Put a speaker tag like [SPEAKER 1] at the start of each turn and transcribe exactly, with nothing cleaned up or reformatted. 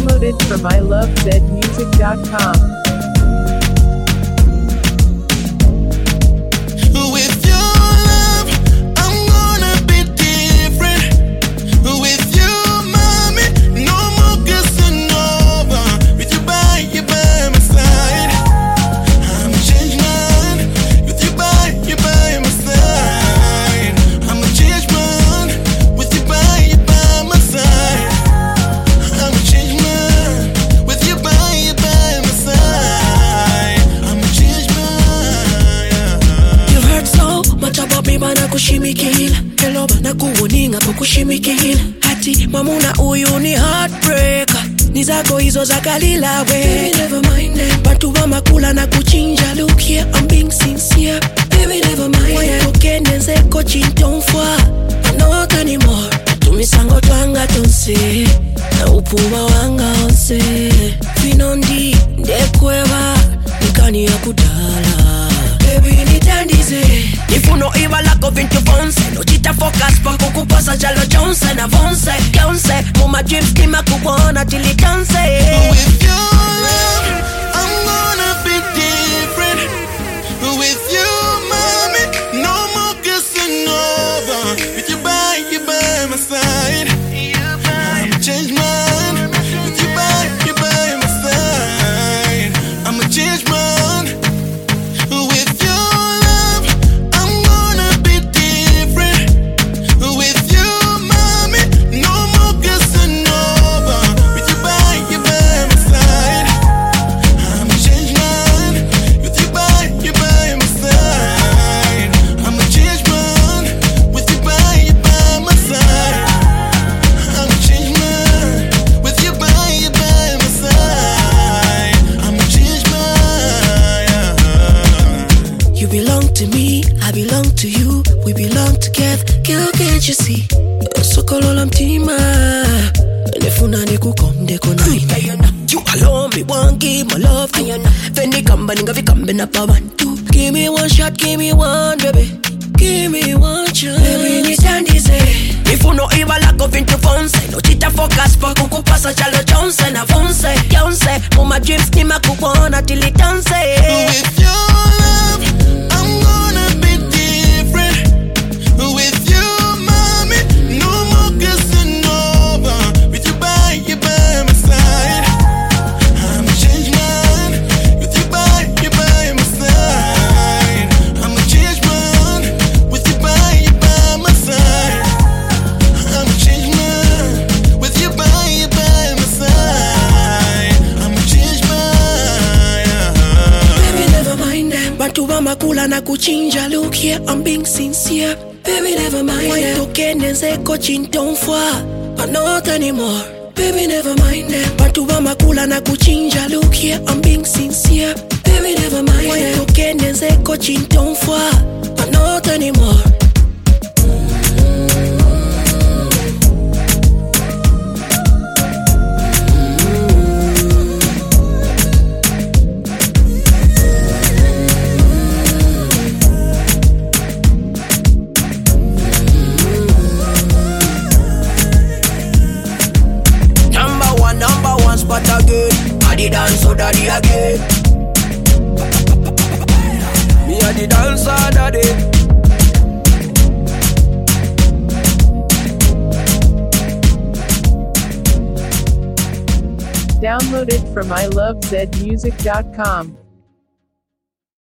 [SPEAKER 1] Downloaded from I love zed music dot com.
[SPEAKER 2] With your love, I'm gonna be different. With you, mommy, no more Casanova. With you by, you by my side, I'm a changed man. With you by, you by my side, I'm a changed man. With you by, you by my side, I'm a changed man. With you by, you by my side, I'm a changed man.
[SPEAKER 3] You heard so much about me bana kushimikila, hello bana kuwoninga po kushimikila. Hati mamuna uyu ni heartbreaker, ni zako hizo za kalila we. Baby never mind them, bantu ba makula na kuchinja. Look here, I'm being sincere. Baby never mind them, wakene nzeko chintonfwa not anymore. Tumisango twanga tonse na upuma wanga onse. Vinondi ndekweva nikani ya kudala. Baby nitandize ifuno iwa lako vintu vonse. No chita focus pa kukupasa jalo jonse na vonse Yonse muma dreams kima kukuona tili danse.
[SPEAKER 2] With your love, I'm gonna be different. With you, mommy, no more Casanova. With you by, you by my side, I'm a changed man. With you by, you by my side, I'm a changed man. With your love, I'm gonna be different. With you, mommy, no more Casanova. With you by, you by my side, I'm a changed man. With you by, you by my side, I'm a changed man. With you by, you by my side, I'm a changed man. With you by, you by my side, I'm a changed man.
[SPEAKER 3] You belong to me, I belong to you. We belong together, girl, can't you see? Sokolola mtima nefuna nikukonde konaine. You alone me one give my love to. Fendi kamba ninga vikambe na pa one two. Give me one shot, give me one baby, give me one chance. Baby nitandize ifuno iwa lako vintu vonse. No chita focus pa kukupasa chalo jonse na vonse Yonse muma dreams kima kukuona tili danse.
[SPEAKER 2] With your love, I'm gonna be different. With you, mommy, no more Casanova. With you by, you by my side, I'm a changed man. With you by, you by my side, I'm a changed man. With you by, you by my side, I'm a changed man. With you by, you by my side, I'm a changed man.
[SPEAKER 3] Baby never mind them, bantu ba makula na kuchinja. Look here, I'm being sincere. Baby never mind them, wakene nzeko chintonfwa but not anymore. Baby never mind them, bantu ba makula na kuchinja. Look here, I'm being sincere. Baby never mind them, wakene nzeko chintonfwa but not anymore. Number one, number one spot again. I the dance so daddy again. Me a the dancer daddy.
[SPEAKER 1] Downloaded from I love zed music dot com.